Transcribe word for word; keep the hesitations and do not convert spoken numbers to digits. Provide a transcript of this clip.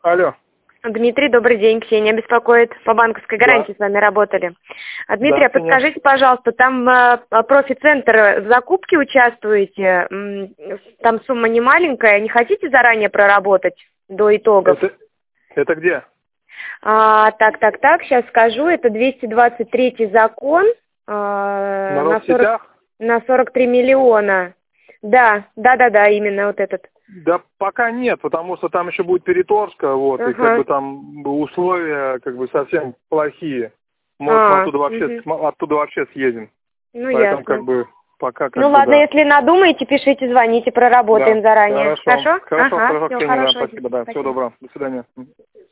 Алло. Дмитрий, добрый день. Ксения беспокоит. По банковской гарантии Да. с вами работали. А, Дмитрий, Да, а подскажите, пожалуйста, там э, профи-центр, в закупке участвуете? М, Там сумма не маленькая. Не хотите заранее проработать до итогов? Это, это где? А, так, так, так, сейчас скажу. Это двести двадцать третий закон. а, На на, сорок, Россетях? на сорок три миллиона. Да, да, да, да, именно вот этот. Да пока нет, потому что там еще будет Переторска, вот, и как Ага. бы там условия как бы совсем плохие. Может, мы А, оттуда вообще, мгм. см- оттуда вообще съедем. Ну, Поэтому ясно. как бы пока как Ну бы ладно, да. если надумаете, пишите, звоните, Да, проработаем заранее. хорошо. Хорошо? Хорошо, Ага, хорошо, все, Ксения, да, хорошего дня. спасибо, да. Всего Спасибо. доброго. До свидания.